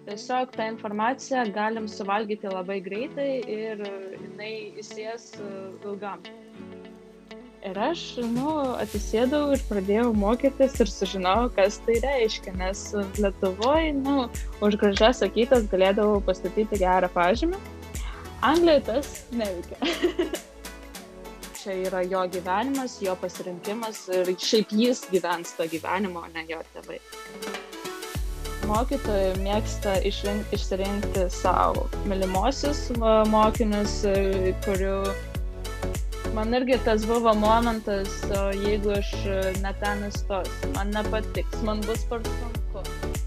Tiesiog tą informaciją galim suvalgyti labai greitai ir jinai įsės ilgam. Ir aš, atsisėdau ir pradėjau mokytis ir sužinojau, kas tai reiškia, nes Lietuvoje, už gražias akytes galėdavau pastatyti gerą pažymį. Anglijoje tas neveikia. Čia yra jo gyvenimas, jo pasirinkimas ir šiaip jis gyvens to gyvenimo, o ne jo tėvai. Mokytojai mėgsta išsirinkti savo mylimosius mokinius, kurių man irgi tas buvo momentas, jeigu aš ne ten įstosiu, man nepatiks, man bus per sunku.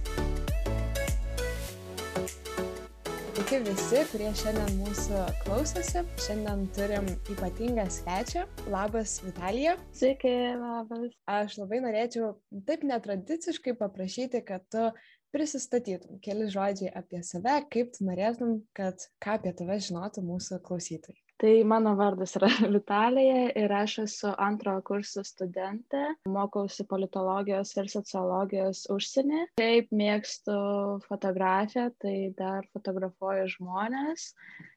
Sveiki visi, kurie šiandien mūsų klausosi. Šiandien turim ypatingą svečią. Labas, Vitalija. Sveiki, labas. Aš labai norėčiau taip netradiciškai paprašyti, kad tu prisistatytum keli žodžiai apie save, kaip tu norėtum, kad ką apie tave žinotų mūsų klausytojai. Tai mano vardas yra Vitalija ir aš esu antrojo kurso studentė, mokausi politologijos ir sociologijos užsieny. Taip mėgstu fotografiją, tai dar fotografuoju žmones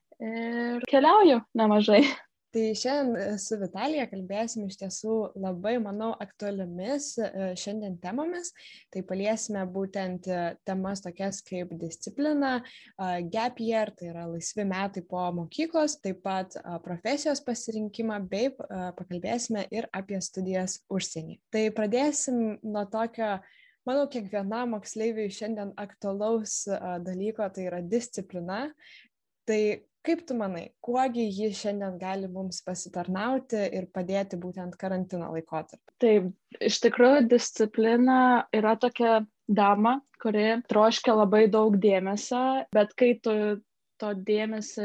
ir keliauju nemažai. Tai šiandien su Vitalija kalbėsim iš tiesų labai, manau, aktualiomis šiandien temomis. Tai paliesime būtent temas tokias kaip disciplina, gap year, tai yra laisvi metai po mokyklos, taip pat profesijos pasirinkimą, bei pakalbėsime ir apie studijas užsieny. Tai pradėsim nuo tokio, manau, kiekvienam moksleiviui šiandien aktualaus dalyko, tai yra disciplina. Tai kaip tu manai, kuogi ji šiandien gali mums pasitarnauti ir padėti būtent karantino laikotarpiu? Taip, iš tikrųjų disciplina yra tokia dama, kuri troškia labai daug dėmesio, bet kai tu to dėmesį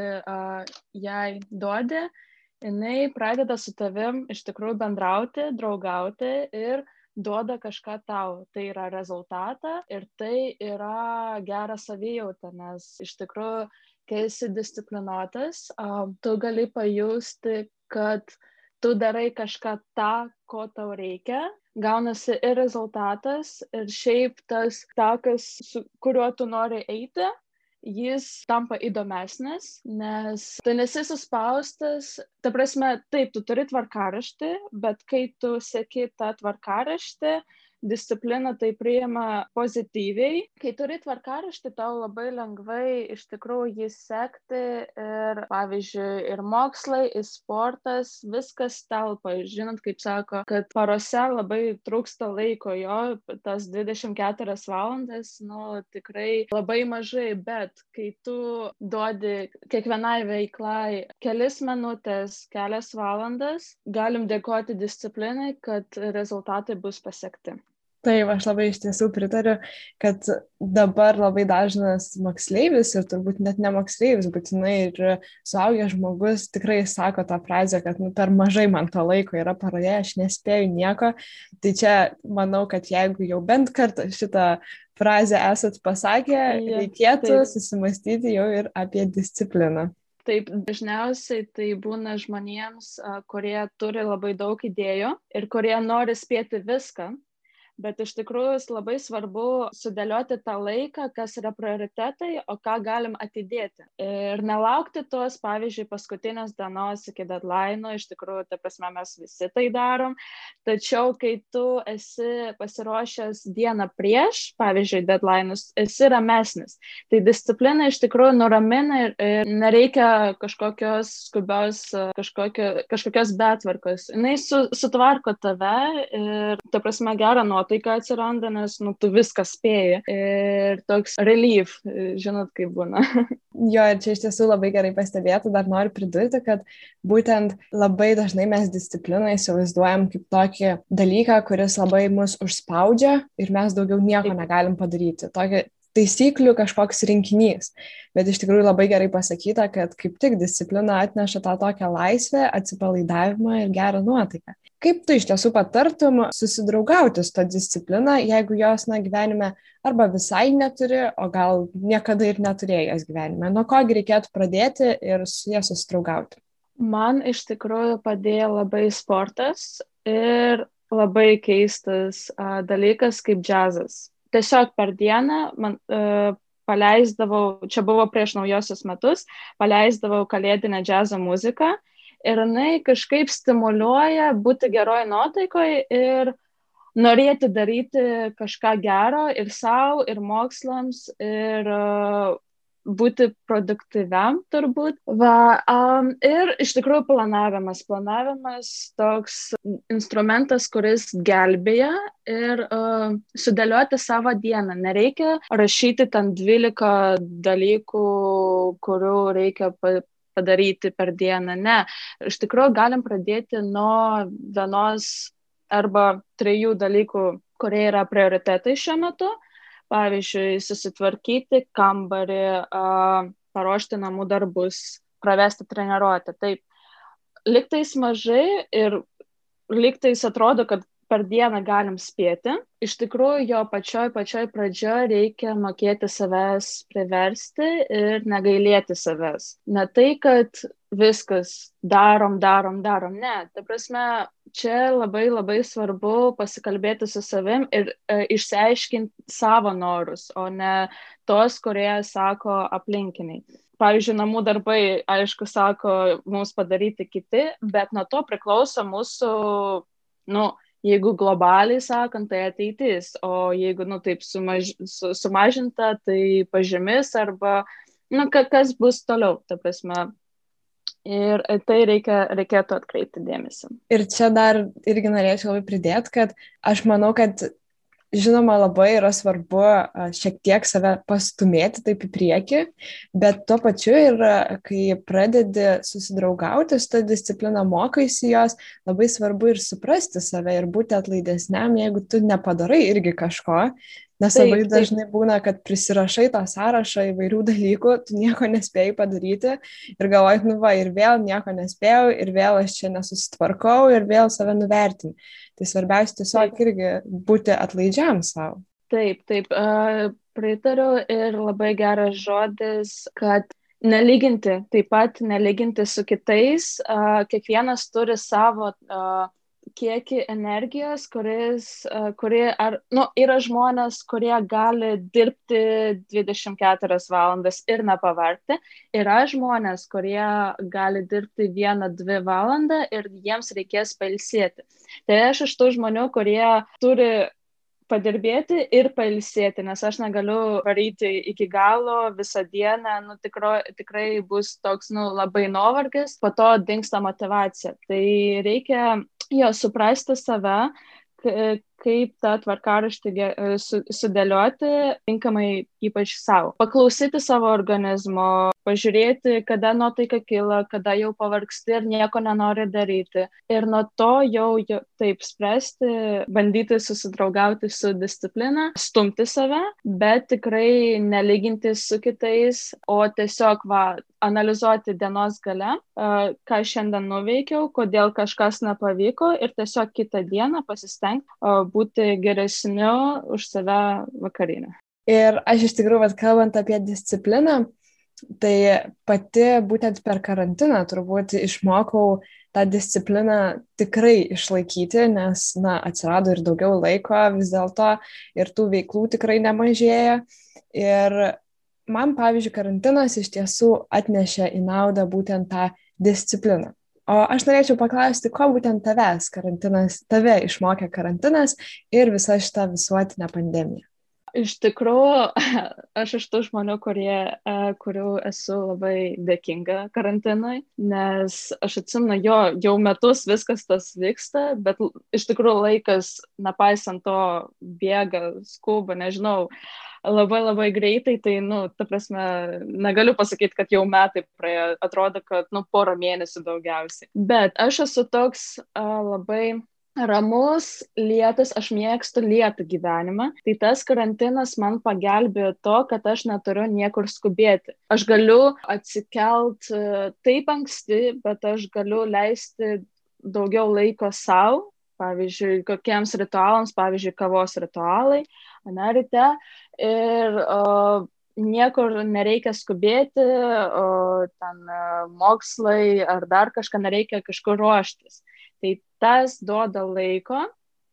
jai duodi, jinai pradeda su tavim iš tikrųjų bendrauti, draugauti ir duoda kažką tau. Tai yra rezultatą ir tai yra gera savijauta, nes iš tikrųjų kai esi disciplinuotas, tu gali pajusti, kad tu darai kažką tą, ko tau reikia, gaunasi ir rezultatas, ir šiaip tas takas, su kuriuo tu nori eiti, jis tampa įdomesnis, nes tu nesi suspaustas, ta prasme, taip, tu turi tvarkaraštį, bet kai tu seki tą tvarkaraštį, disciplina tai priima pozityviai. Kai turi tvarkaraštį, tau labai lengvai iš tikrųjų jį sekti ir, pavyzdžiui, ir mokslai, ir sportas, viskas telpa. Žinot, kaip sako, kad parose labai trūksta laiko, jo, tas 24 valandas, tikrai labai mažai, bet kai tu duodi kiekvienai veiklai kelias minutės, kelias valandas, galim dėkoti disciplinai, kad rezultatai bus pasiekti. Taip, aš labai iš tiesų pritariu, kad dabar labai dažnas moksleivis ir turbūt net ne moksleivis, būtinai ir suaugęs žmogus tikrai sako tą frazę, kad per mažai man to laiko yra paroje, aš nespėju nieko. Tai čia manau, kad jeigu jau bent kartą šitą frazę esat pasakę, reikėtų susimastyti jau ir apie discipliną. Taip, dažniausiai tai būna žmonėms, kurie turi labai daug idėjų ir kurie nori spėti viską. Bet iš tikrųjų labai svarbu sudėlioti tą laiką, kas yra prioritetai, o ką galim atidėti. Ir nelaukti tos, pavyzdžiui, paskutinės dienos iki deadline, iš tikrųjų, ta prasme, mes visi tai darom. Tačiau, kai tu esi pasiruošęs dieną prieš, pavyzdžiui, deadline'us, esi ramesnis. Tai disciplina iš tikrųjų nuramina ir nereikia kažkokios skubios, kažkokios betvarkos. Jinai sutvarko tave ir, ta prasme, gerą nuotaiką atsiranda, nes tu viską spėji ir toks relief, žinot, kaip būna. Jo, ir čia iš tiesų labai gerai pastebėta, dar noriu pridurti, kad būtent labai dažnai mes discipliną įsivaizduojam kaip tokį dalyką, kuris labai mus užspaudžia ir mes daugiau nieko negalim padaryti. Tokį taisyklių kažkoks rinkinys. Bet iš tikrųjų labai gerai pasakyta, kad kaip tik disciplina atneša tą tokią laisvę, atsipalaidavimą ir gerą nuotaiką. Kaip tu iš tiesų patartum susidraugauti su tą discipliną, jeigu jos gyvenime arba visai neturi, o gal niekada ir neturėjęs gyvenime? Nuo kogi reikėtų pradėti ir su jie susidraugauti? Man iš tikrųjų padėjo labai sportas ir labai keistas dalykas kaip džiazas. Tiesiog per dieną paleisdavau, čia buvo prieš naujosius metus, paleisdavau kalėdinę džiazo muziką ir jinai kažkaip stimuliuoja būti geroj nuotaikoje ir norėti daryti kažką gero ir sau, ir mokslams, ir būti produktyviam turbūt. Ir iš tikrųjų planavimas toks instrumentas, kuris gelbėja ir sudėlioti savo dieną. Nereikia rašyti ten 12 dalykų, kurių reikia padaryti per dieną. Ne, iš tikrųjų galim pradėti nuo vienos arba 3 dalykų, kurie yra prioritetai šiuo metu. Pavyzdžiui, susitvarkyti kambarį, paruošti namų darbus, pravesti treniruotę. Taip, lygtais mažai ir lygtais atrodo, kad per dieną galim spėti. Iš tikrųjų, jo pačioj pradžioje reikia mokėti savęs priversti ir negailėti savęs. Ne tai, kad viskas darom. Ne, ta prasme, čia labai svarbu pasikalbėti su savim ir išsiaiškinti savo norus, o ne tos, kurie sako aplinkiniai. Pavyzdžiui, namų darbai, aišku, sako mums padaryti kiti, bet nuo to priklauso mūsų, jeigu globaliai sakant, tai ateitis, o jeigu, taip sumažinta, tai pažymis arba, kas bus toliau, ta prasme. Ir tai reikėtų atkreipti dėmesį. Ir čia dar irgi norėčiau labai pridėti, kad aš manau, kad žinoma labai yra svarbu šiek tiek save pastumėti taip į priekį, bet tuo pačiu ir kai pradedi susidraugauti su ta disciplina, mokaisi jos, labai svarbu ir suprasti save ir būti atlaidesniam, jeigu tu nepadarai irgi kažko. Nes labai dažnai būna, kad prisirašai tą sąrašą įvairių dalykų, tu nieko nespėjai padaryti ir galvoji, ir vėl nieko nespėjau, ir vėl aš čia nesusitvarkau, ir vėl save nuvertini. Tai svarbiausia tiesiog irgi būti atlaidžiam savo. Taip, pritariu ir labai geras žodis, kad nelyginti, taip pat nelyginti su kitais, kiekvienas turi savo kiekį energijos, yra žmonės, kurie gali dirbti 24 valandas ir nepavargti. Yra žmonės, kurie gali dirbti 1-2 valandą ir jiems reikės pailsėti. Tai aš iš tų žmonių, kurie turi padirbėti ir pailsėti, nes aš negaliu varyti iki galo visą dieną, tikrai bus toks, labai nuovargis, po to dingsta motyvacija. Tai reikia suprasti save, kaip tą tvarkaraštį sudėlioti tinkamai ypač savo. Paklausyti savo organizmo, pažiūrėti, kada nuotaika kyla, kada jau pavargsti ir nieko nenori daryti. Ir nuo to jau taip spręsti, bandyti susidraugauti su disciplina, stumti save, bet tikrai nelyginti su kitais, o tiesiog analizuoti dienos gale, ką šiandien nuveikiau, kodėl kažkas nepavyko ir tiesiog kitą dieną pasistengti būti geresniu už save vakarinę. Ir aš iš tikrųjų, kalbant apie discipliną, tai pati būtent per karantiną turbūt išmokau tą discipliną tikrai išlaikyti, nes, atsirado ir daugiau laiko vis dėlto ir tų veiklų tikrai nemažėja. Ir man, pavyzdžiui, karantinas iš tiesų atnešė į naudą būtent tą discipliną. O aš norėčiau paklausti, ko būtent tave išmokė karantinas ir visa šita visuotinė pandemija? Iš tikrųjų, aš iš tų žmonių, kurių esu labai dėkinga karantinui, nes aš atsimenu, jau metus viskas tas vyksta, bet iš tikrųjų laikas, nepaisant to, bėga, skuba, nežinau, labai greitai, tai, ta prasme, negaliu pasakyti, kad jau metai praėjo, atrodo, kad, porą mėnesių daugiausiai. Bet aš esu toks labai ramus, lėtas, aš mėgstu lėtą gyvenimą, tai tas karantinas man pagelbėjo to, kad aš neturiu niekur skubėti. Aš galiu atsikelt taip anksti, bet aš galiu leisti daugiau laiko savo, pavyzdžiui, kokiems ritualams, pavyzdžiui, kavos ritualai, ryte, ir niekur nereikia skubėti, ten mokslai ar dar kažką nereikia kažkur ruoštis. Tai tas duoda laiko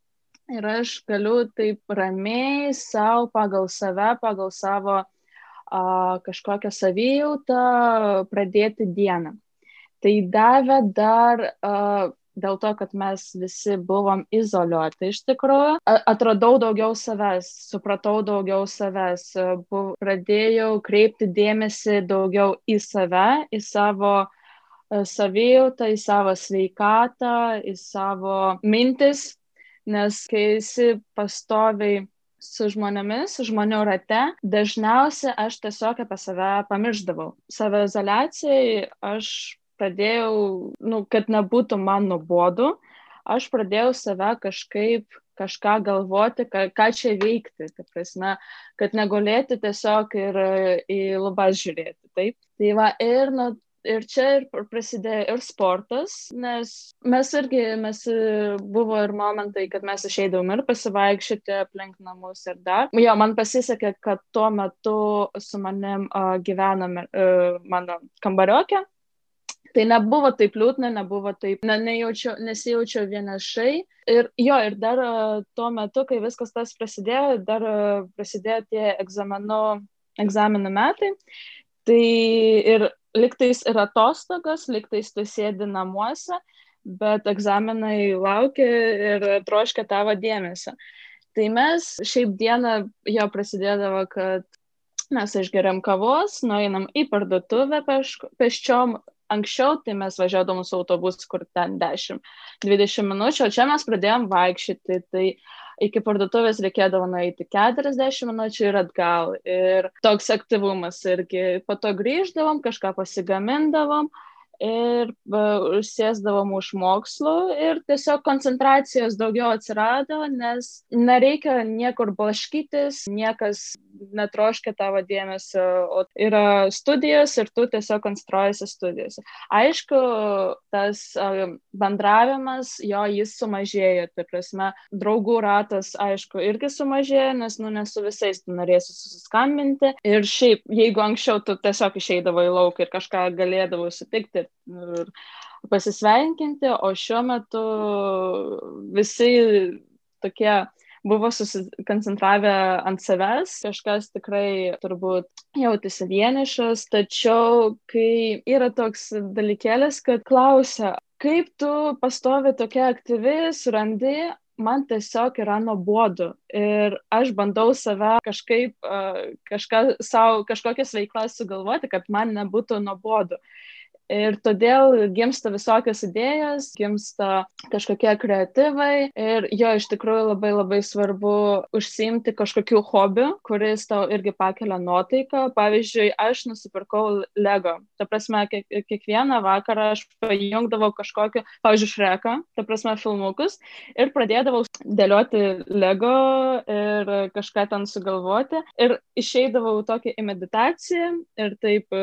ir aš galiu taip ramiai savo, pagal save, pagal savo kažkokią savijautą pradėti dieną. Tai davė dar dėl to, kad mes visi buvom izoliuoti iš tikrųjų. Atradau daugiau savęs, supratau daugiau savęs, pradėjau kreipti dėmesį daugiau į save, į savo savijautą, į savo sveikatą, į savo mintis, nes kai esi pastoviai su žmonėmis, žmonių rate, dažniausiai aš tiesiog apie save pamiršdavau. Saviizoliacijai aš pradėjau, kad nebūtų man nuobodu, aš pradėjau save kažką galvoti, ką čia veikti, kad negulėti tiesiog ir į lubas žiūrėti. Taip. Tai va, ir čia prasidėjo ir sportas, nes buvo ir momentai, kad mes išeidavom ir pasivaikščioti aplink namus ir dar. Jo, man pasisekė, kad tuo metu su manim gyveno mano kambariokė. Tai nebuvo taip liūdna, nesijaučiau vienišai. Ir dar tuo metu, kai viskas tas prasidėjo, prasidėjo tie egzaminų metai. Tai ir lygtais ir atostogos, lygtais tu sėdi namuose, bet egzaminai laukia ir troškia tavo dėmesio. Tai mes šiaip dieną jo prasidėdavo, kad mes išgeriam kavos, nueinam į parduotuvę pėsčiom. Anksčiau tai mes važiuodavom su autobusu, kur ten 10-20 minučių, o čia mes pradėjom vaikščioti, tai iki parduotuvės reikėdavo nueiti 40 minučių ir atgal. Ir toks aktyvumas irgi. Po to grįždavom, kažką pasigamindavom ir sėsdavom už mokslų ir tiesiog koncentracijos daugiau atsirado, nes nereikia niekur blaškytis, niekas netroškia tavo dėmesio, o yra studijos ir tu tiesiog koncentruojasi studijose. Aišku, tas bendravimas, jis sumažėjo, tai prasme, draugų ratas, aišku, irgi sumažėjo, nes, ne su visais tu norėsi susiskambinti. Ir šiaip, jeigu anksčiau tu tiesiog išeidavo į lauką ir kažką galėdavo sutikti ir pasisveikinti, o šiuo metu visi tokie buvo susikoncentravę ant savęs, kažkas tikrai turbūt jautėsi vienišas, tačiau kai yra toks dalykėlis, kad klausia, kaip tu pastovi tokia aktyvi, surandi, man tiesiog yra nuobodu ir aš bandau save kažkokias veiklas sugalvoti, kad man nebūtų nuobodu. Ir todėl gimsta visokios idėjos, gimsta kažkokie kreatyvai ir iš tikrųjų labai labai svarbu užsiimti kažkokiu hobiu, kuris tau irgi pakelia nuotaiką. Pavyzdžiui, aš nusipirkau Lego. Ta prasme, kiekvieną vakarą aš pajungdavau kažkokiu, pavyzdžiui, Šreką, ta prasme, filmukus ir pradėdavau dėlioti Lego ir kažką ten sugalvoti ir išeidavau tokį į meditaciją ir taip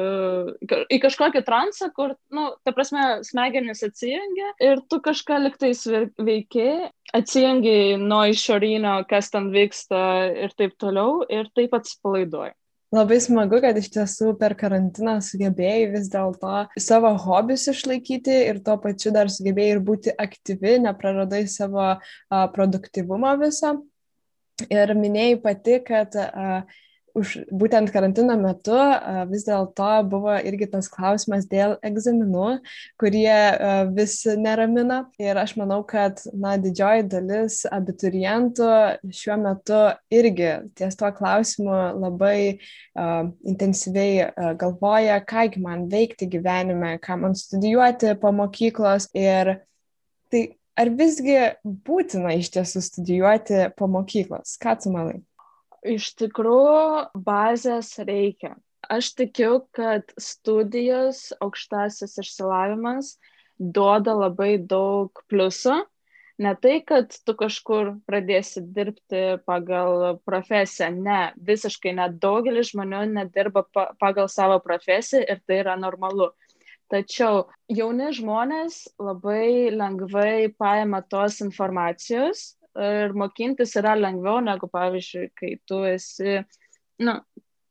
į kažkokį kur, ta prasme, smegenys atsijungia ir tu kažką liktais veiki, atsijungi nuo išorinio, kas ten vyksta ir taip toliau ir taip atsipalaiduoji. Labai smagu, kad iš tiesų per karantiną sugebėjai vis dėlto savo hobius išlaikyti ir tuo pačiu dar sugebėjai ir būti aktyvi, nepraradai savo produktyvumą visą. Ir minėjai pati, kad būtent karantino metu vis dėlto buvo irgi tas klausimas dėl egzaminų, kurie vis neramina. Ir aš manau, kad didžioji dalis abiturientų šiuo metu irgi ties tuo klausimu labai intensyviai galvoja, kągi man veikti gyvenime, ką man studijuoti po mokyklos. Ir tai ar visgi būtina iš tiesų studijuoti po mokyklos? Ką tu manai? Iš tikrųjų, bazės reikia. Aš tikiu, kad studijos, aukštasis išsilavinimas duoda labai daug pliusų. Ne tai, kad tu kažkur pradėsi dirbti pagal profesiją. Ne, visiškai nedaugelis žmonių nedirba pagal savo profesiją ir tai yra normalu. Tačiau jauni žmonės labai lengvai paima tos informacijos ir mokintis yra lengviau negu, pavyzdžiui, kai tu esi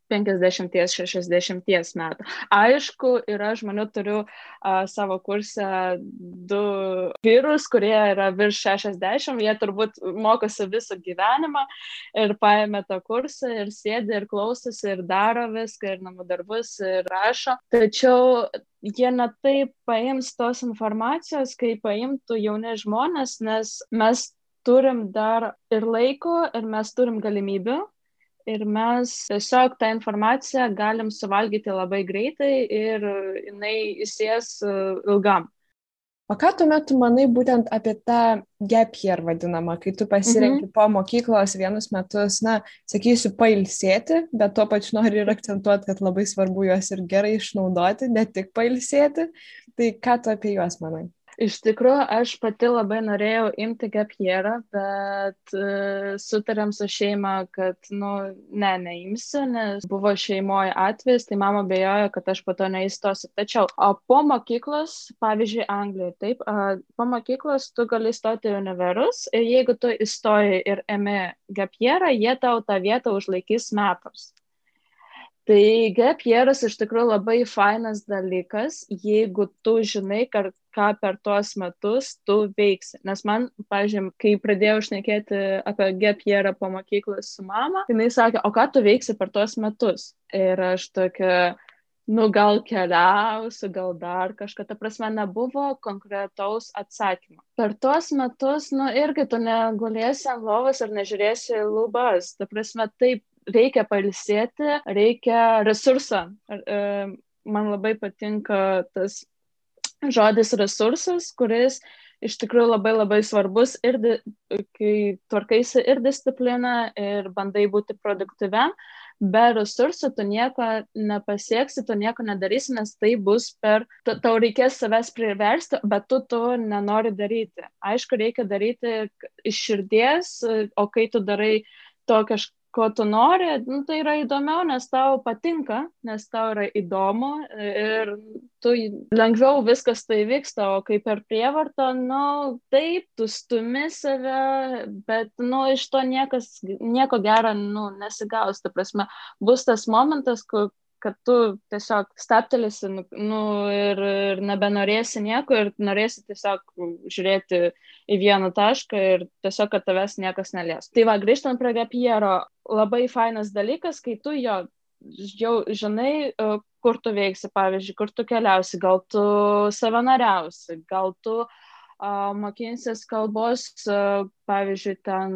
50-60 metų. Aišku, yra žmonių, turiu savo kursą 2 vyrus, kurie yra virš 60, jie turbūt mokosi visą gyvenimą ir paėmė tą kursą ir sėdi ir klausosi ir daro viską ir namų darbus ir rašo. Tačiau jie netaip paims tos informacijos, kai paimtų jauni žmonės, nes mes turim dar ir laiko, ir mes turim galimybių. Ir mes tiesiog tą informaciją galim suvalgyti labai greitai ir jinai įsės ilgam. O ką tuomet manai būtent apie tą gap year vadinamą, kai tu pasirenki po mokyklos vienus metus, sakysiu, pailsėti, bet tuo pačiu noriu ir akcentuoti, kad labai svarbu juos ir gerai išnaudoti, ne tik pailsėti. Tai ką tu apie juos manai? Iš tikrųjų, aš pati labai norėjau imti gap yearą, bet sutarėm su šeima, kad, neimsiu, nes buvo šeimoje atvejis, tai mama bejojo, kad aš po to neįstosiu. Tačiau, po mokyklos, pavyzdžiui, Anglijoje, taip, po mokyklos tu gali stoti į univerus ir jeigu tu įstoji ir ėmė gap yearą, jie tau tą vietą užlaikys metams. Tai gap yearas iš tikrųjų labai fainas dalykas, jeigu tu žinai, ką per tuos metus tu veiksi. Nes man, pavyzdžiui, kai pradėjau šnekėti apie gap yearą po mokyklos su mama, jinai sakė, o ką tu veiksi per tuos metus? Ir aš tokia, gal keliausiu, gal dar kažką. Ta prasme, nebuvo konkretaus atsakymo. Per tuos metus, irgi tu negulėsi ant lovos ir nežiūrėsi lubas. Ta prasme, taip, reikia pailsėti, reikia resursą. Man labai patinka tas žodis resursas, kuris iš tikrųjų labai labai svarbus ir kai tvarkaisi ir discipliną ir bandai būti produktyviam, be resursų tu nieko nepasieksi, tu nieko nedarysi, nes tai bus tau reikės savęs priversti, bet tu to nenori daryti. Aišku, reikia daryti iš širdies, o kai tu darai to ko tu nori, tai yra įdomiau, nes tau patinka, nes tau yra įdomu ir tu lengviau viskas tai vyksta, o kai per prievartą, taip, tu stumi save, bet, iš to nieko gero, nesigaus. Ta prasme, bus tas momentas, kad tu tiesiog staptelėsi ir nebenorėsi nieko ir norėsi tiesiog žiūrėti į vieną tašką ir tiesiog, kad tavęs niekas nelies. Tai va, grįžtant prie gap yearo, labai fainas dalykas, kai tu jau žinai, kur tu veiksi, pavyzdžiui, kur tu keliausi, gal tu savanoriausi, gal tu mokinsis kalbos, pavyzdžiui, ten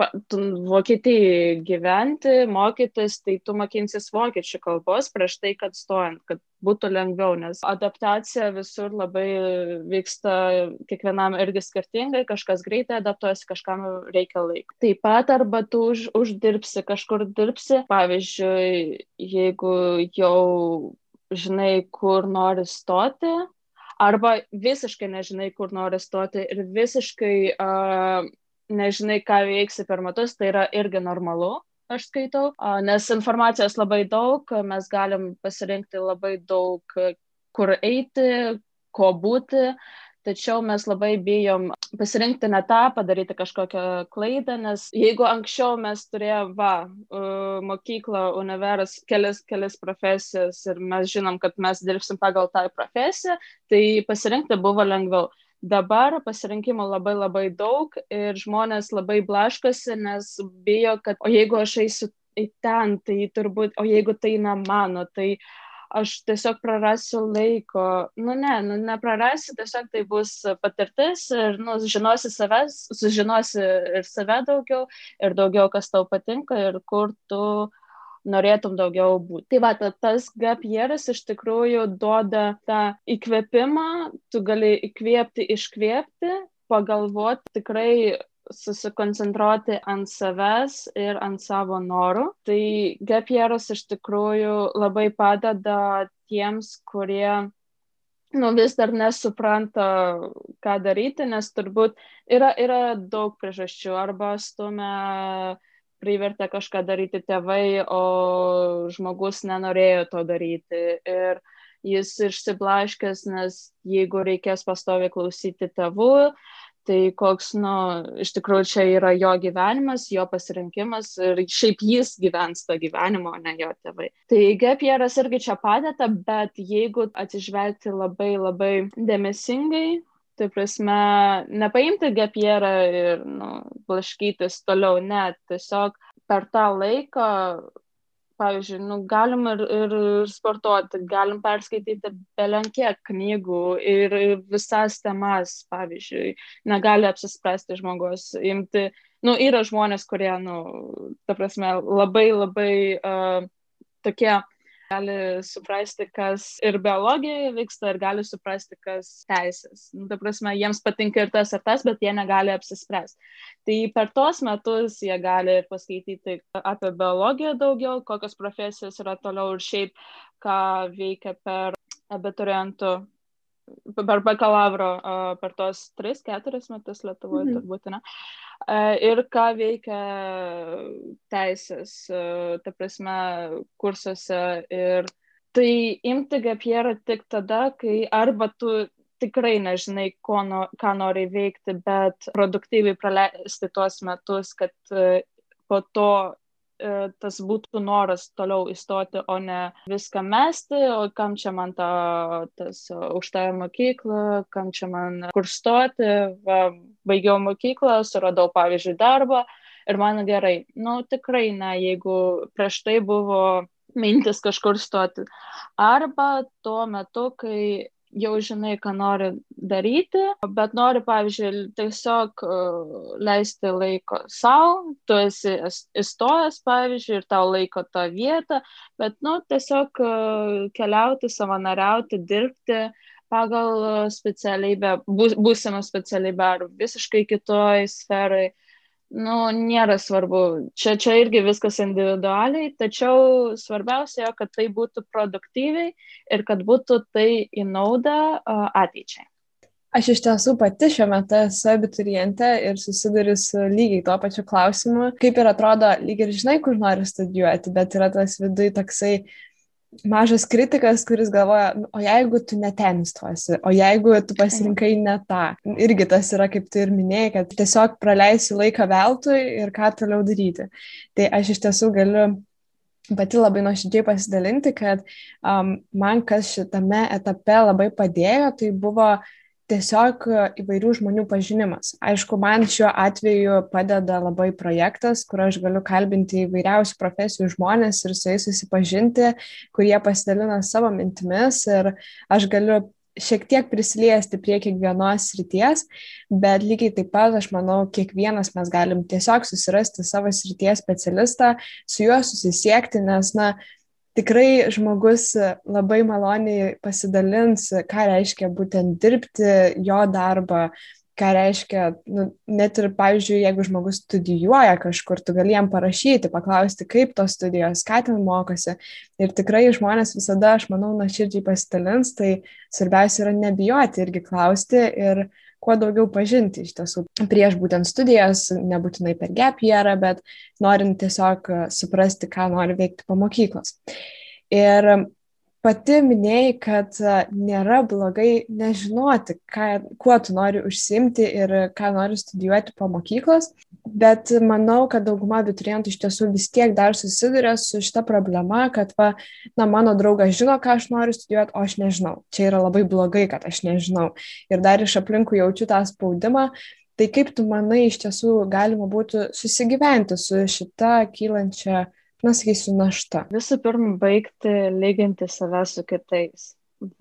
Vokietijai gyventi, mokytis, tai tu mokinsis vokiečių kalbos prieš tai, kad stojant, kad būtų lengviau, nes adaptacija visur labai vyksta kiekvienam irgi skirtingai, kažkas greitai adaptuojasi, kažkam reikia laiko. Taip pat arba tu uždirbsi, kažkur dirbsi, pavyzdžiui, jeigu jau žinai, kur nori stoti, arba visiškai nežinai, kur nori stoti ir visiškai nežinai, ką veiksi per metus, tai yra irgi normalu, aš skaitau, nes informacijos labai daug, mes galim pasirinkti labai daug, kur eiti, ko būti, tačiau mes labai bijom pasirinkti ne tą, padaryti kažkokią klaidą, nes jeigu anksčiau mes turėjom mokyklą, univeras, kelias profesijas ir mes žinom, kad mes dirbsim pagal tą profesiją, tai pasirinkti buvo lengviau. Dabar pasirinkimo labai labai daug ir žmonės labai blaškosi, nes bijo, kad o jeigu aš eisiu į ten, tai turbūt, o jeigu tai ne mano, tai aš tiesiog prarasiu laiko. Neprarasiu, tiesiog tai bus patirtis ir sužinosi ir save daugiau, ir daugiau, kas tau patinka ir kur tu norėtum daugiau būti. Tai va, tas gap yearas iš tikrųjų duoda tą įkvėpimą, tu gali įkvėpti, iškvėpti, pagalvoti, tikrai susikoncentruoti ant savęs ir ant savo norų. Tai gap yearas iš tikrųjų labai padeda tiems, kurie vis dar nesupranta, ką daryti, nes turbūt yra daug priežasčių, arba stumia privertė kažką daryti tėvai, o žmogus nenorėjo to daryti ir jis išsiblaškęs, nes jeigu reikės pastoviai klausyti tėvų, Tai koks, iš tikrųjų čia yra jo gyvenimas, jo pasirinkimas ir šiaip jis gyvens tą gyvenimą, o ne jo tėvai. Tai gap yearas irgi čia padeda, bet jeigu atsižvelgti labai labai dėmesingai, tai prasme, nepaimti gap yearą ir blaškytis toliau, ne, tiesiog per tą laiką, pavyzdžiui, galim ir sportuoti, galim perskaityti belenkiek knygų ir visas temas, pavyzdžiui, negali apsispręsti žmogus imti, yra žmonės, kurie, ta prasme, labai labai tokie gali suprasti, kas ir biologijoje vyksta, ir gali suprasti, kas teisės. Ta prasme, jiems patinka ir tas, bet jie negali apsispręsti. Tai per tos metus jie gali paskaityti apie biologiją daugiau, kokios profesijos yra toliau ir šiaip, ką veikia per abiturientų, per bakalauro, per tos 3-4 metus Lietuvoje turbūt, ne? Ir ką veikia teisės, ta prasme, kursuose. Ir tai imti gap yearą tik tada, kai arba tu tikrai nežinai, ką nori veikti, bet produktyviai praleisti tuos metus, kad po to tas būtų noras toliau įstoti, o ne viską mesti, o kam čia man tas aukštąją mokyklą, kam čia man kur stoti, baigiau mokyklą, suradau, pavyzdžiui, darbą ir man gerai. Tikrai ne, jeigu prieš tai buvo mintis kažkur stoti. Arba tuo metu, kai jau žinai, ką nori daryti, bet nori, pavyzdžiui, tiesiog leisti laiko savo, tu esi įstojęs, pavyzdžiui, ir tau laiko tą vietą, bet, tiesiog keliauti, savanoriauti, dirbti pagal specialybę, būsimą specialybę ar visiškai kitoj sferai. Nėra svarbu. Čia irgi viskas individualiai, tačiau svarbiausia, kad tai būtų produktyviai ir kad būtų tai į naudą ateičiai. Aš iš tiesų pati šiuo metu esu abiturientė ir susiduriu su lygiai tuo pačiu klausimu. Kaip ir atrodo, lyg ir žinai, kur nori studijuoti, bet yra tas viduj toksai mažas kritikas, kuris galvoja, o jeigu tu ne ten įstosi, o jeigu tu pasirinkai ne tą. Irgi tas yra, kaip tu ir minėjai, kad tiesiog praleisi laiką veltui ir ką toliau daryti. Tai aš iš tiesų galiu pati labai nuoširdžiai pasidalinti, kad man kas šitame etape labai padėjo, tai buvo tiesiog įvairių žmonių pažinimas. Aišku, man šiuo atveju padeda labai projektas, kur aš galiu kalbinti įvairiausių profesijų žmonės ir su jais susipažinti, kurie pasidalina savo mintimis ir aš galiu šiek tiek prisiliesti prie kiekvienos srities, bet lygiai taip pat, aš manau, kiekvienas mes galim tiesiog susirasti savo srities specialistą, su juo susisiekti, nes, tikrai žmogus labai maloniai pasidalins, ką reiškia būtent dirbti jo darbą, ką reiškia, net ir, pavyzdžiui, jeigu žmogus studijuoja kažkur, tu gali jam parašyti, paklausti, kaip tos studijos, ką ten mokosi. Ir tikrai žmonės visada, aš manau, nuoširdžiai pasidalins, tai svarbiausia yra nebijoti irgi klausti ir kuo daugiau pažinti iš tiesų prieš būtent studijas, nebūtinai per gap yearą, bet norint tiesiog suprasti, ką nori veikti po mokyklos. Ir pati minėjai, kad nėra blogai nežinoti, kuo tu nori užsiimti ir ką nori studijuoti po mokyklos, bet manau, kad dauguma abiturientų iš tiesų vis tiek dar susiduria su šita problema, kad mano draugas žino, ką aš noriu studijuoti, o aš nežinau. Čia yra labai blogai, kad aš nežinau. Ir dar iš aplinkų jaučiu tą spaudimą. Tai kaip tu manai, iš tiesų galima būtų susigyventi su šita kylančia, sakysiu, našta? Visų pirma, baigti lyginti save su kitais.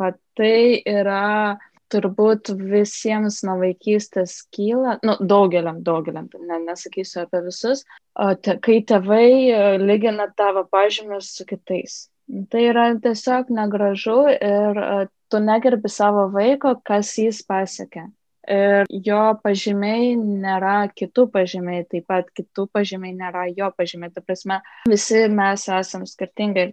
Tai yra turbūt visiems nuo vaikystės kyla, daugeliam, nesakysiu apie visus, kai tėvai lygina tavo pažymius su kitais. Tai yra tiesiog negražu ir tu negerbi savo vaiko, kas jis pasiekė. Ir jo pažymiai nėra kitų pažymiai, taip pat kitų pažymiai nėra jo pažymiai. Ta prasme, visi mes esame skirtingi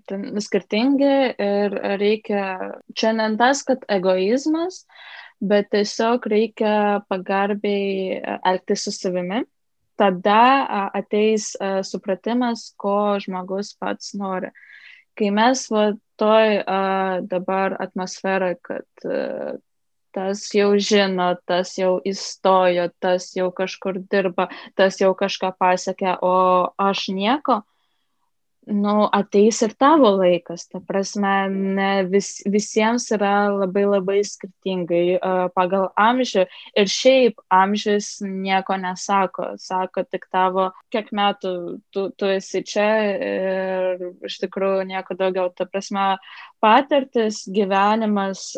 ir reikia, čia ne tas, kad egoizmas, bet tiesiog reikia pagarbiai elgtis su savimi. Tada ateis supratimas, ko žmogus pats nori. Kai mes toj dabar atmosferai, kad tas jau žino, tas jau įstojo, tas jau kažkur dirba, tas jau kažką pasakė, o aš nieko. Ateis ir tavo laikas, ta prasme, visiems yra labai labai skirtingai pagal amžių ir šiaip amžius nieko nesako, sako tik tavo, kiek metų tu esi čia ir iš tikrųjų nieko daugiau, ta prasme, patirtis, gyvenimas,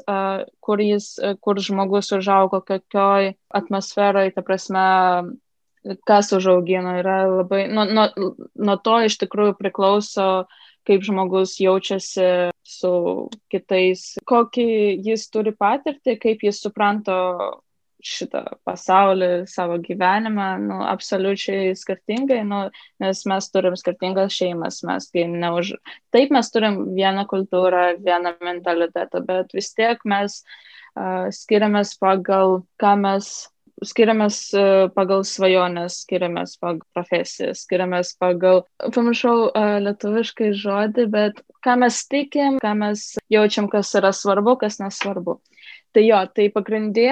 kur žmogus užaugo, kokioj atmosferoj, ta prasme, kas užaugino, yra labai, nuo to iš tikrųjų priklauso, kaip žmogus jaučiasi su kitais, kokį jis turi patirtį, kaip jis supranta šitą pasaulį, savo gyvenimą, absoliučiai skirtingai, nes mes turim skirtingas šeimas, taip mes turim vieną kultūrą, vieną mentalitetą, bet vis tiek mes skiriamės pagal, skiriamės pagal svajonės, skiriamės pagal profesiją, skiriamės pagal, pamiršau lietuviškai žodį, bet ką mes tikim, ką mes jaučiam, kas yra svarbu, kas nesvarbu. Tai tai pagrindė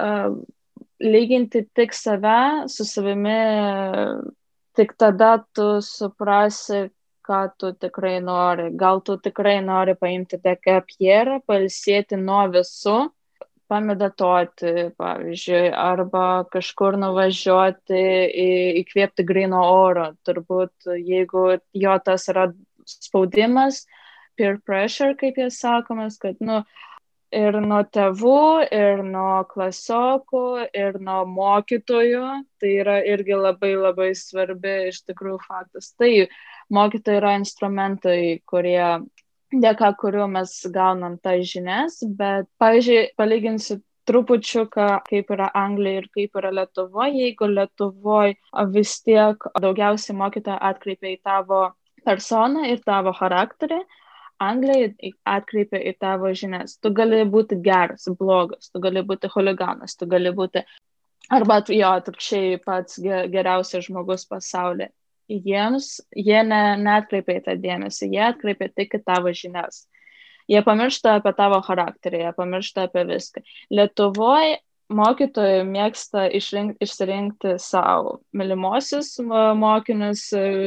lyginti tik save su savimi, tik tada tu suprasi, ką tu tikrai nori. Gal tu tikrai nori paimti tą gap-yearą, pailsėti nuo visų, pamedituoti, pavyzdžiui, arba kažkur nuvažiuoti, įkvėpti gryno oro. Turbūt, jeigu tas yra spaudimas, peer pressure, kaip jie sakomas, kad, ir nuo tėvų, ir nuo klasiokų, ir nuo mokytojų, tai yra irgi labai labai svarbi iš tikrųjų faktas. Tai mokytojai yra instrumentai, dėka kurių mes gaunam tas žinias, bet, pavyzdžiui, palyginsiu trupučiuką, kaip yra Anglija ir kaip yra Lietuvoje. Jeigu Lietuvoje vis tiek daugiausiai mokytoja atkreipia į tavo personą ir tavo charakterį, Anglija atkreipia į tavo žinias. Tu gali būti geras, blogas, tu gali būti huliganas, tu gali būti, arba atvirkščiai pats geriausias žmogus pasaulyje. Jie neatkreipia į tą dėmesį, jie atkreipia tik į tavo žinias. Jie pamiršta apie tavo charakterį, jie pamiršta apie viską. Lietuvoje mokytojai mėgsta išsirinkti savo mylimosius mokinius,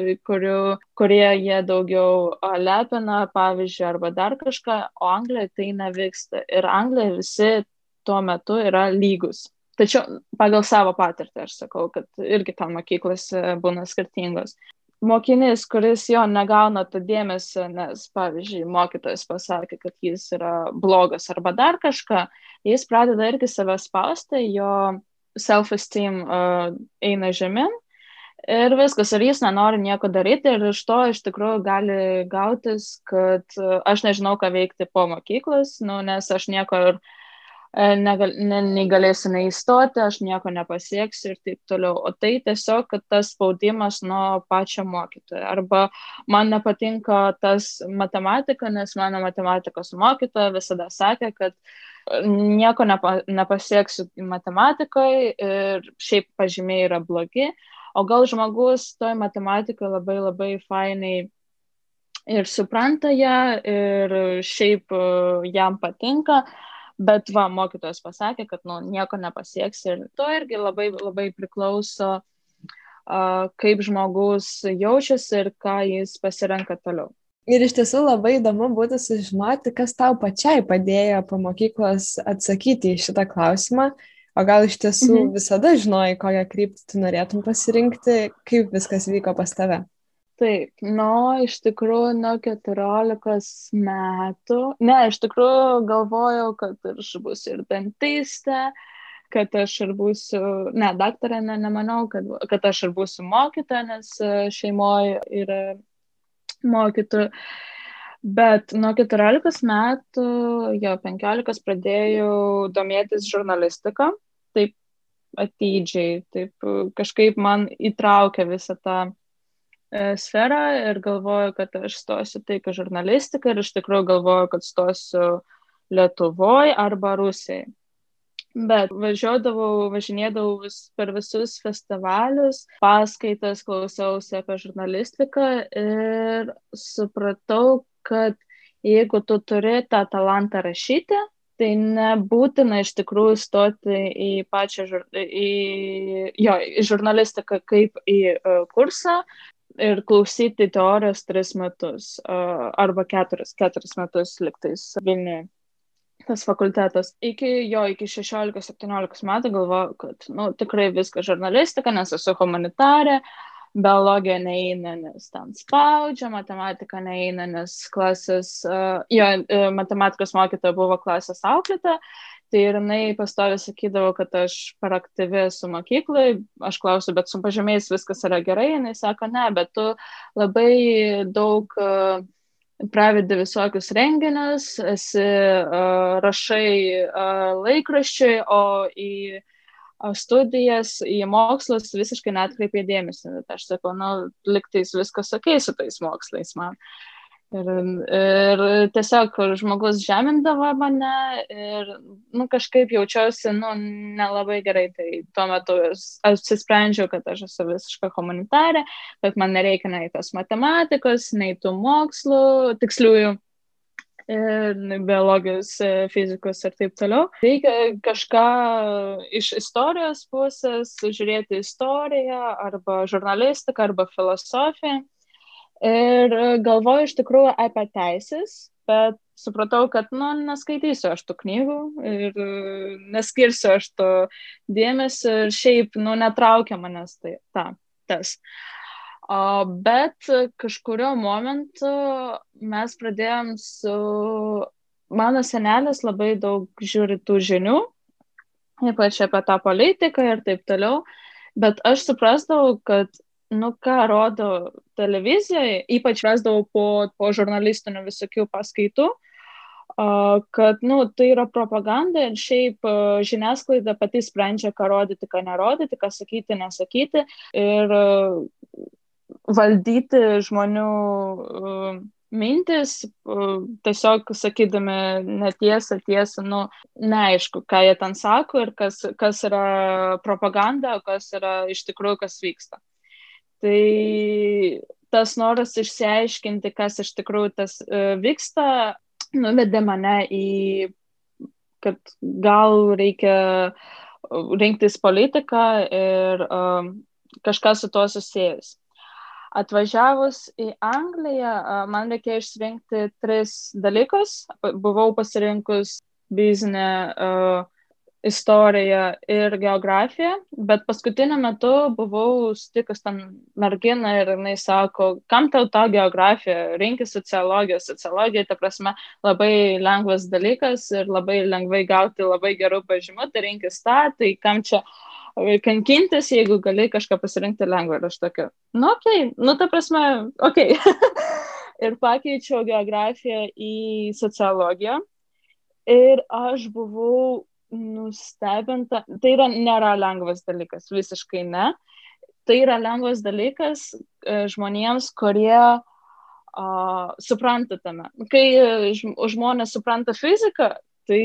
kurie jie daugiau lepina, pavyzdžiui, arba dar kažką, o Anglijoje tai nevyksta. Ir Anglijoje visi tuo metu yra lygus. Tačiau pagal savo patirtį aš sakau, kad irgi ten mokyklos būna skirtingos. Mokinys, kuris jo negauna tą dėmesį, nes, pavyzdžiui, mokytojas pasakė, kad jis yra blogas arba dar kažką, jis pradeda irgi save spausti, jo self-esteem eina žemyn ir viskas, ir jis nenori nieko daryti ir iš to iš tikrųjų gali gautis, kad aš nežinau, ką veikti po mokyklos, nes aš nieko ir negalėsiu neįstoti, aš nieko nepasieksiu ir taip toliau. O tai tiesiog, kad tas spaudimas nuo pačio mokytojo. Arba man nepatinka tas matematika, nes mano matematikos mokytoja visada sakė, kad nieko nepasieksiu matematikoje ir šiaip pažymiai yra blogi. O gal žmogus toj matematikoje labai labai fainai ir supranta ją ir šiaip jam patinka. Bet mokytojas pasakė, kad nieko nepasieks ir to irgi labai, labai priklauso, kaip žmogus jaučiasi ir ką jis pasirenka toliau. Ir iš tiesų labai įdomu būtų sužinoti, kas tau pačiai padėjo po mokyklos atsakyti į šitą klausimą, o gal iš tiesų visada žinojai, kokią kryptį tu norėtum pasirinkti, kaip viskas vyko pas tave. Taip, iš tikrųjų nuo 14 metų, iš tikrųjų galvojau, kad aš būsiu ir dantistė, kad aš ir būsiu, daktarė, nemanau, kad aš ir būsiu mokytoja, nes šeimoje yra mokytojų. Bet nuo 14 metų, 15 pradėjau domėtis žurnalistiką, taip atidžiai, taip kažkaip man įtraukė visą tą sferą ir galvoju, kad aš stosiu tik žurnalistiką ir iš tikrųjų galvoju, kad stosiu Lietuvoje arba Rusijai. Bet važinėdavau per visus festivalius, paskaitas, klausiausi apie žurnalistiką ir supratau, kad jeigu tu turi tą talantą rašyti, Tai nebūtina iš tikrųjų stoti į pačią į žurnalistiką kaip į kursą ir klausyti teorijos 3 metus arba 4 metus liktais Vilniuje. Tas fakultetas. Iki 16-17 metų galvojau, kad tikrai viskas žurnalistika, nes esu humanitarė, biologija neįeina, nes ten spaudžia, matematika neįeina, nes matematikos mokytoja buvo klasės auklėta, tai ir jinai pastoviai sakydavo, kad aš per aktyvi esu mokyklai, aš klausiu, bet su pažymiais viskas yra gerai, jinai sako, ne, bet tu labai daug pravedi visokius renginius, rašai laikraščiui, o į studijas, į mokslus visiškai netkreipė dėmesį. Aš sakau, liktais viskas okei su tais mokslais man. Ir tiesiog žmogus žemindavo mane ir kažkaip jaučiausi nelabai gerai. Tai tuo metu apsisprendžiau, kad aš esu visiška humanitarė, kad man nereikia nei tos matematikos, nei tų mokslų, tiksliųjų, biologijos, fizikos ir taip toliau. Reikia kažką iš istorijos pusės, žiūrėti istoriją, arba žurnalistiką, arba filosofiją. Ir galvoju iš tikrųjų apie teisės, bet supratau, kad neskaitysiu aš tų knygų ir neskirsiu aš to dėmesio ir šiaip netraukia manęs tas. Bet kažkurio momentu mes pradėjom mano senelis labai daug žiūri tų žinių, ypač apie tą politiką ir taip toliau, bet aš suprasdavau, kad ką rodo televizijoje, ypač rasdavau po žurnalistinių visokių paskaitų, kad tai yra propaganda ir šiaip žiniasklaida pati sprendžia, ką rodyti, ką nerodyti, ką sakyti, nesakyti ir valdyti žmonių mintis, tiesiog sakydami netiesą, neaišku, ką jie ten sako ir kas yra propaganda, kas yra iš tikrųjų, kas vyksta. Tai tas noras išsiaiškinti, kas iš tikrųjų tas vyksta, nuvedė mane kad gal reikia rinktis politiką ir kažką su tuo susijęs. Atvažiavus į Angliją, man reikėjo išsirinkti 3 dalykus. Buvau pasirinkus biznę, istoriją ir geografiją, bet paskutiniu metu buvau sutikus ten merginą ir jinai sako, kam tau ta geografija, rinkis sociologiją. Sociologija, ta prasme, labai lengvas dalykas ir labai lengvai gauti labai gerų pažymų, tai rinkis tą, tai kam čia kankintis, jeigu gali kažką pasirinkti lengvą. Ir aš tokia, ta prasme, okei. Ir pakeičiau geografiją į sociologiją ir aš buvau nustebinta. Tai nėra lengvas dalykas, visiškai ne. Tai yra lengvas dalykas žmonėms, kurie supranta tame. Kai žmonės supranta fiziką, tai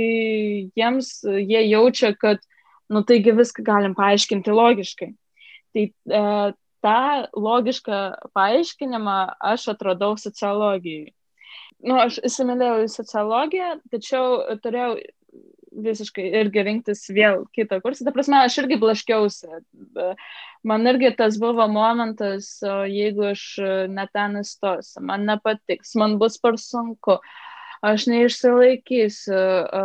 jie jaučia, kad taigi viską galim paaiškinti logiškai. Tai tą logišką paaiškinimą aš atradau sociologijai. Aš įsimylėjau į sociologiją, tačiau turėjau visiškai irgi rinktis vėl kitą kursą. Ta prasme, aš irgi blaškiausi. Man irgi tas buvo momentas, jeigu aš ne ten įstosiu, man nepatiks, man bus per sunku, aš neišsilaikysiu.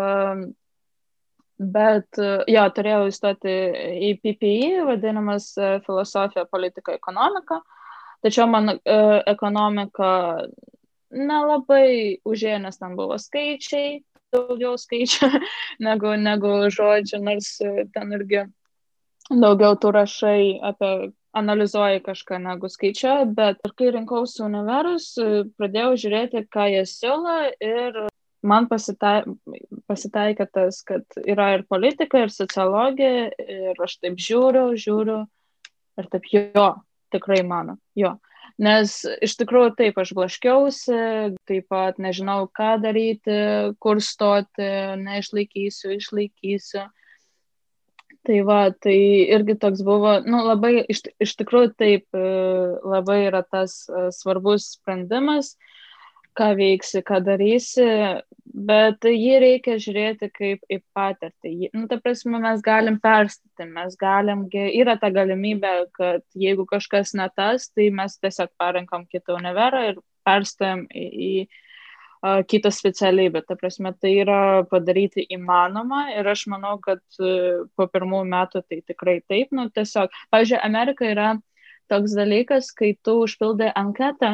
Bet, turėjau įstoti į PPI, vadinamas filosofija, politika, ekonomika. Tačiau man ekonomika nelabai užėjo, nes ten buvo skaičiai, daugiau skaičių negu žodžių, nors ten irgi daugiau tu rašai analizuoji kažką negu skaičiuoji, bet kai rinkausi univerus, pradėjau žiūrėti, ką jie siūlo ir man pasitaikė tas, kad yra ir politika, ir sociologija, ir aš taip žiūriu ir taip tikrai mano, Nes iš tikrųjų taip aš blaškiausi, taip pat nežinau, ką daryti, kur stoti, išlaikysiu. Tai irgi toks buvo, labai, iš tikrųjų taip, labai yra tas svarbus sprendimas, ką veiksi, ką darysi, Bet jį reikia žiūrėti kaip į patirtį. Nu, ta prasme, mes galim perstatyti, yra ta galimybė, kad jeigu kažkas ne tas, tai mes tiesiog parenkam kitą univerą ir perstojam į kitą specialybę. Ta prasme, tai yra padaryti įmanoma ir aš manau, kad po 1 metų tai tikrai taip. Nu, tiesiog, pavyzdžiui, Amerika yra toks dalykas, kai tu užpildai anketą,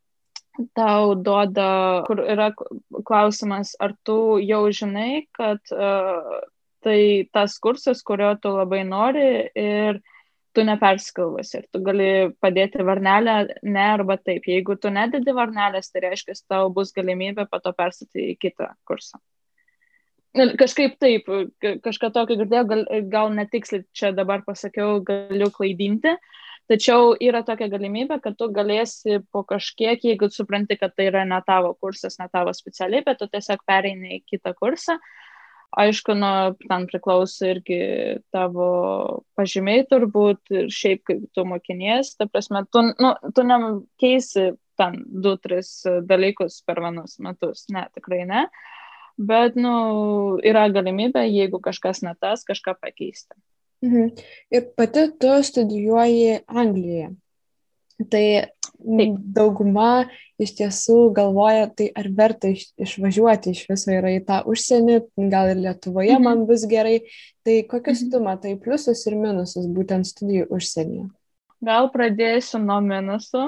tau duoda, kur yra klausimas, ar tu jau žinai, kad tai tas kursas, kurio tu labai nori ir tu nepersikalvasi ir tu gali padėti varnelę ne arba taip. Jeigu tu nededi varnelės, tai reiškia, tau bus galimybė po to persitį į kitą kursą. Kažkaip taip, kažką tokio girdėjau, gal netiksliai čia dabar pasakiau, galiu klaidinti, tačiau yra tokia galimybė, kad tu galėsi po kažkiek, jeigu supranti, kad tai yra ne tavo kursas, ne tavo specialybė, tu tiesiog pereini į kitą kursą. Aišku, ten priklauso irgi tavo pažymiai turbūt ir šiaip kaip tu mokinies, ta prasme, tu nekeisi ten 2-3 dalykus per 1 metus, ne, tikrai ne, bet, yra galimybė, jeigu kažkas ne tas, kažką pakeisti. Ir pati tu studijuoji Anglijoje. Tai dauguma iš tiesų galvoja, tai ar verta išvažiuoti iš viso yra į tą užsienį, gal ir Lietuvoje man bus gerai. Tai kokius tu matai pliusus ir minusus būtent studijų užsienyje? Gal pradėsiu nuo minusų,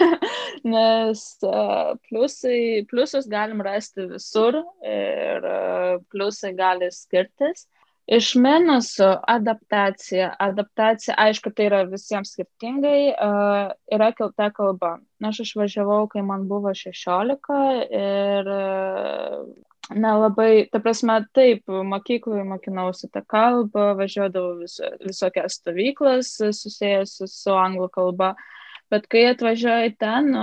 nes pliusus galim rasti visur ir pliusai gali skirtis. Iš minusų adaptacija, aišku, tai yra visiems skirtingai, yra kita kalba. Aš išvažiavau, kai man buvo 16 ir nelabai, ta prasme, taip, mokykloje mokinausi tą kalbą, važiuodavau visokias stovyklas susijęs su anglų kalba, bet kai atvažiuoju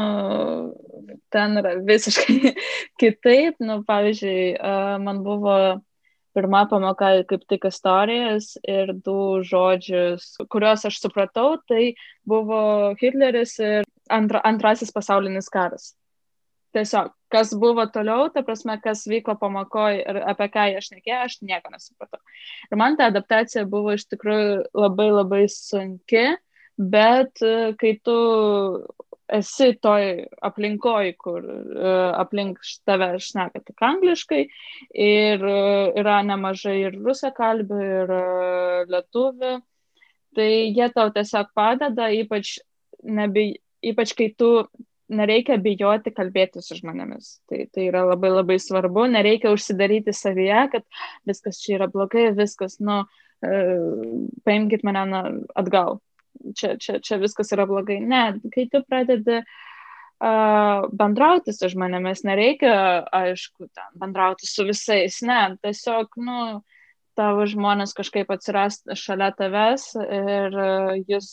ten yra visiškai kitaip. Pavyzdžiui, man buvo pirma pamoka kaip tik istorijas ir 2 žodžius, kuriuos aš supratau, tai buvo Hitleris ir antrasis pasaulinis karas. Tiesiog, kas buvo toliau, ta prasme, kas vyko pamokoje ir apie ką aš šnekėjau, aš nieko nesupratau. Ir man ta adaptacija buvo iš tikrųjų labai labai sunki, bet kai tu esi toj aplinkoj, kur aplink tave šneka tik angliškai ir yra nemažai ir rusakalbių, ir lietuvių, tai jie tau tiesiog padeda, ypač kai tu nereikia bijoti kalbėti su žmonėmis. Tai yra labai labai svarbu, nereikia užsidaryti savyje, kad viskas čia yra blogai, viskas, paimkit mane atgal. Čia viskas yra blogai. Ne, kai tu pradedi bendrauti su žmonėmis, nereikia, aišku, bendrauti su visais, ne, tiesiog, tavo žmonės kažkaip atsiras šalia tavęs ir jūs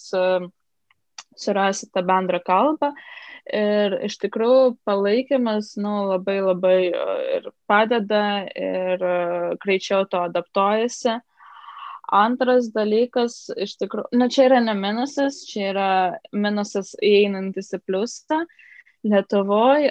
surasite bendrą kalbą ir iš tikrųjų palaikymas, labai labai ir padeda ir greičiau to adaptuojasi. Antras dalykas, iš tikrųjų, čia yra ne minusas, čia yra minusas įeinantis į pliusą. Lietuvoje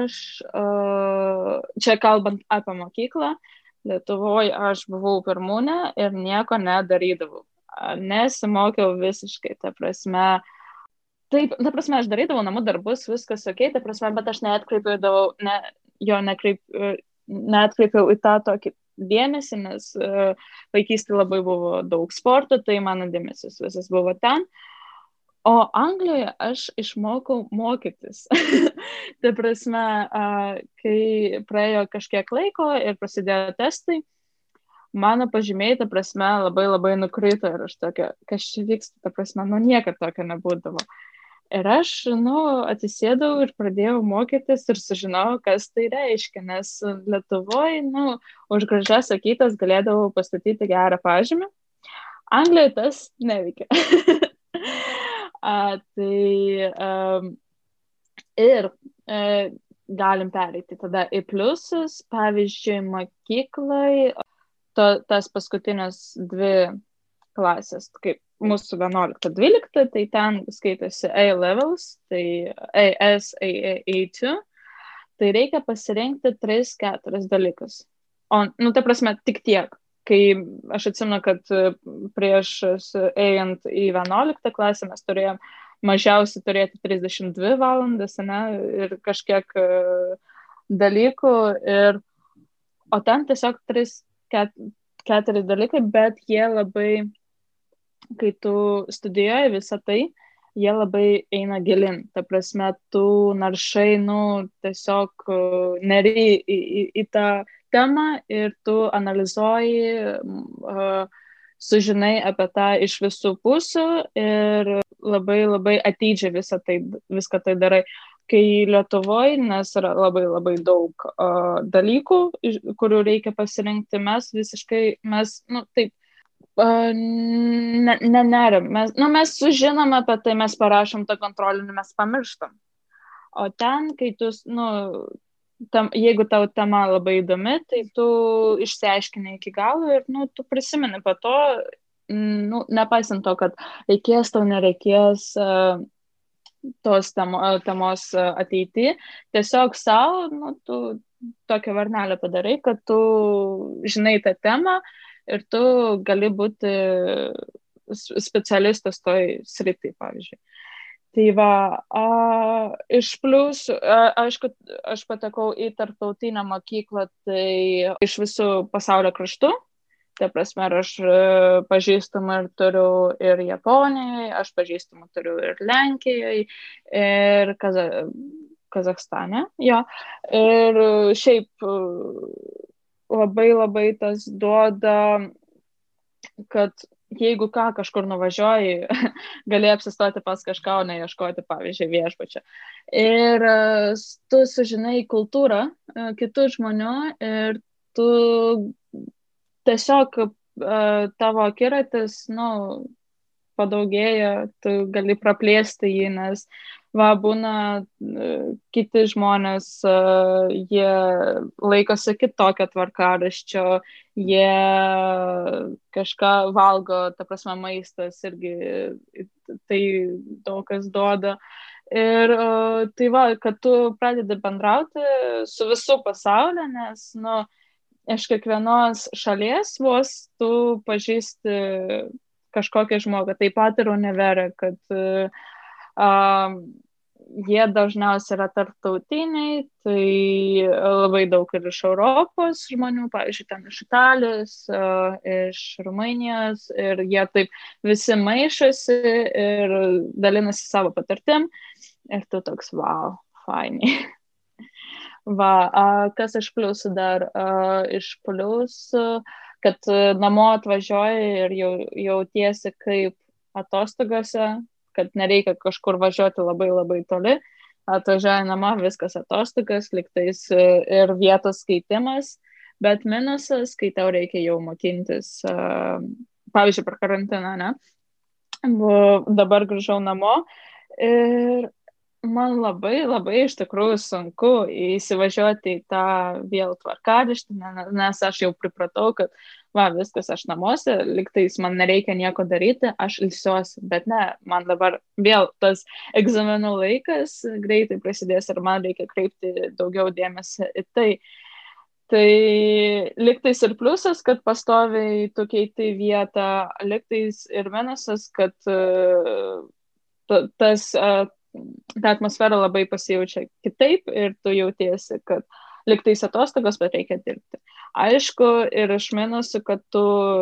čia kalbant apie mokyklą, Lietuvoje aš buvau pirmūnė ir nieko nedarydavau. Nesimokiau visiškai, ta prasme, aš darydavau namų darbus, viskas ok, ta prasme, bet aš neatkreipiau į tą tokį dėmesį, nes vaikystėje labai buvo daug sporto, tai mano dėmesys visas buvo ten. O Anglijoje aš išmokau mokytis. Ta prasme, kai praėjo kažkiek laiko ir prasidėjo testai, mano pažymiai, ta prasme, labai labai nukrito ir aš tokia, kas čia vyksta, ta prasme, niekad tokio nebūdavo. Ir aš, atsisėdau ir pradėjau mokytis ir sužinojau, kas tai reiškia, nes Lietuvoje, už gražias sakytas galėdavau pastatyti gerą pažymį. Anglijoje tas neveikia. Ir galim pereiti tada į pliusus, pavyzdžiui, mokyklai, tas paskutinės 2 klasės, kaip mūsų 11-12, tai ten skaitosi A levels, tai AS, A2, tai reikia pasirinkti 3-4 dalykus. O, ta prasme, tik tiek. Kai aš atsimenu, kad prieš ėjant į 11 klasę mes turėjom mažiausiai turėti 32 valandas, ne, ir kažkiek dalykų. O ten tiesiog 3-4 dalykai, bet jie labai, kai tu studijuoji visą tai, jie labai eina gilin. Ta prasme, tu naršai, tiesiog neri į tą temą ir tu analizuoji, sužinai apie tą iš visų pusių ir labai, labai atidžiai viską tai darai. Kai Lietuvoje, nes yra labai, labai daug dalykų, kurių reikia pasirinkti, mes taip, nenerim. Mes sužinome apie tai, mes parašom tą kontrolinį, mes pamirštam. O ten, kai tu, jeigu tau tema labai įdomi, tai tu išsiaiškini iki galo ir, tu prisimeni po to, nepaisant to, kad reikės, tau nereikės tos temos ateity, tiesiog savo, tu tokią varnelę padarai, kad tu žinai tą temą ir tu gali būti specialistas toj srity, pavyzdžiui. Tai va, iš pliusų, aišku, aš patekau į tarptautinę mokyklą, tai iš visų pasaulio kraštų. Tai prasme, aš pažįstamą ir turiu ir Japonijoje, aš pažįstamą turiu ir Lenkijoje, ir Kazachstane. Jo. Ir šiaip labai, labai tas duoda, kad jeigu kažkur nuvažiuoji, gali apsistoti pas kažką, o neieškoti, pavyzdžiui, viešbučio. Ir tu sužinai kultūrą kitų žmonių ir tu tiesiog tavo akiratis, padaugėja, tu gali praplėsti jį, nes būna kiti žmonės, jie laikosi kitokio tvarkaraščio, jie kažką valgo, ta prasme maistas irgi tai daug kas duoda. Ir tai kad tu pradedi bendrauti su visų pasauliu, nes, iš kiekvienos šalies vos tu pažįsti kažkokią žmogų. Taip pat ir univere, kad jie dažniausiai yra tarptautiniai, tai labai daug ir iš Europos žmonių, pavyzdžiui, ten iš Italijos, iš Rumunijos, ir jie taip visi maišosi ir dalinasi savo patirtim. Ir tu toks, wow, fainiai. Kas iš pliusų dar? Iš pliusų, kad namo atvažiuoji ir jautiesi kaip atostogose, kad nereikia kažkur važiuoti labai, labai toli. Atvažiuoji namo, viskas atostogas, liktais ir vietos keitimas, bet minusas, kai tau reikia jau mokintis, pavyzdžiui, per karantiną, ne? Dabar grįžau namo ir man labai, labai iš tikrųjų sunku įsivažiuoti į tą vėl tvarkaraštį, nes aš jau pripratau, kad viskas, aš namuose, liktais man nereikia nieko daryti, aš ilsiuosi, bet ne, man dabar vėl tas egzaminų laikas greitai prasidės ir man reikia kreipti daugiau dėmesio į tai. Tai liktais ir pliusas, kad pastoviai tu keiti vietą, liktais ir minusas, kad ta atmosfera labai pasijaučia kitaip ir tu jautiesi, kad liktais atostogos, bet reikia dirbti. Aišku, ir iš minusų, kad tu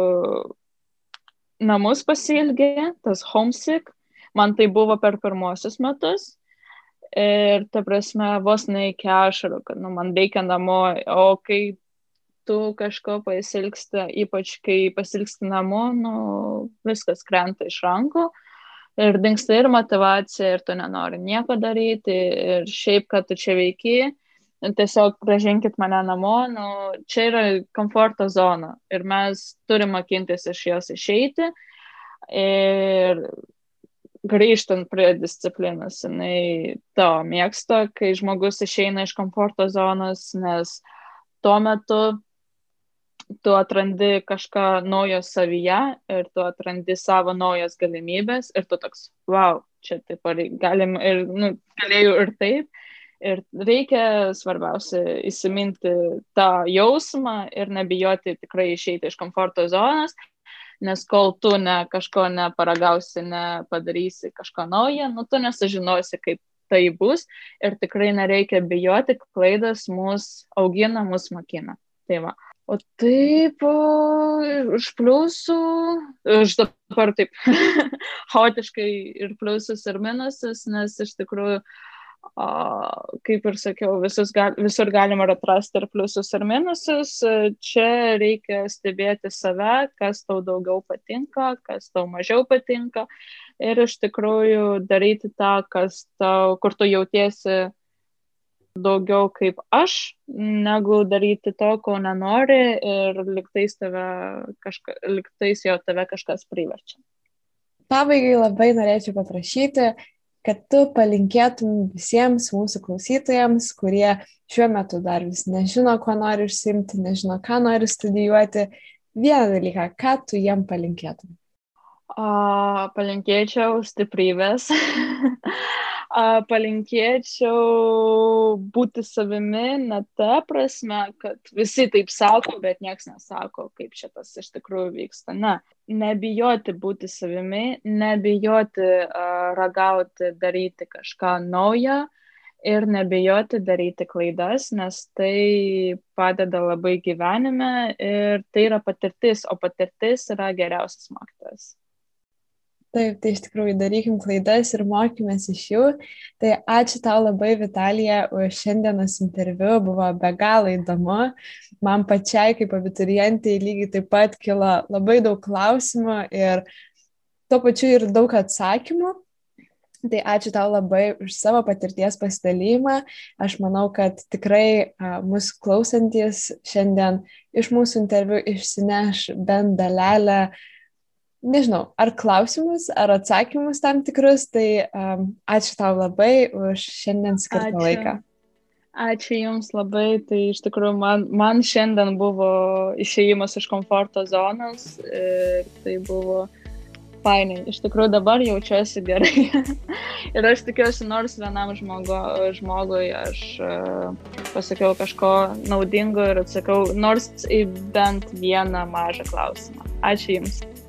namus pasiilgi, tas homesick, man tai buvo per pirmosius metus ir, ta prasme, vos ne iki ašarų, kad man reikia namo, o kai tu kažko pasilgsti, ypač kai pasilgsti namo, viskas krenta iš rankų. Ir dingsta ir motivacija, ir tu nenori nieko daryti, ir šiaip, kad tu čia veiki, tiesiog grąžinkit mane namo, čia yra komforto zona ir mes turime mokintis iš jos išeiti ir grįžtant prie disciplinos, jinai to mėgsta, kai žmogus išeina iš komforto zonos, nes tuo metu tu atrandi kažką naujo savyje ir tu atrandi savo naujas galimybės ir tu toks, wow, čia taip galim ir galėjau ir taip. Ir reikia svarbiausia įsiminti tą jausmą ir nebijoti tikrai išeiti iš komforto zonos, nes kol tu kažko neparagausi, nepadarysi kažko naujo, tu nesužinosi, kaip tai bus ir tikrai nereikia bijoti, klaidas mus augina, mus mokina. Tai va. O taip, iš pliusų, aš dabar taip chaotiškai ir pliusus ir minusus, nes iš tikrųjų, kaip ir sakiau, visur galima atrasti ir pliusus ir minusus. Čia reikia stebėti save, kas tau daugiau patinka, kas tau mažiau patinka ir iš tikrųjų daryti tą, kur tu jautiesi daugiau kaip aš, negu daryti to, ko nenori ir liktais jo tave kažkas priverčia. Pabaigai labai norėčiau paprašyti, kad tu palinkėtum visiems mūsų klausytojams, kurie šiuo metu dar vis nežino, ko nori užsiimti, nežino, ką nori studijuoti, vieną dalyką, ką tu jiem palinkėtum? Palinkėčiau stiprybės, palinkėčiau būti savimi, ne ta prasme, kad visi taip sako, bet nieks nesako, kaip šitas iš tikrųjų vyksta. Nebijoti būti savimi, nebijoti ragauti, daryti kažką naujo ir nebijoti daryti klaidas, nes tai padeda labai gyvenime ir tai yra patirtis, o patirtis yra geriausias mokytojas. Taip, tai iš tikrųjų darykim klaidas ir mokymės iš jų. Tai ačiū tau labai, Vitalija, už šiandienos interviu, buvo be galo įdomu. Man pačiai kaip abiturientai lygiai taip pat kilo labai daug klausimų ir tuo pačiu ir daug atsakymų. Tai ačiū tau labai už savo patirties pasidalymą. Aš manau, kad tikrai mūsų klausantis šiandien iš mūsų interviu išsineš bent dalelę, nežinau, ar klausimus, ar atsakymus tam tikrus, tai ačiū tau labai už šiandien skirtą laiką. Ačiū Jums labai, tai iš tikrųjų man šiandien buvo išėjimas iš komforto zonos ir tai buvo fainai. Iš tikrųjų dabar jaučiuosi gerai ir aš tikiuosi, nors vienam žmogui aš pasakiau kažko naudingo ir atsakau nors į bent vieną mažą klausimą. Ačiū Jums.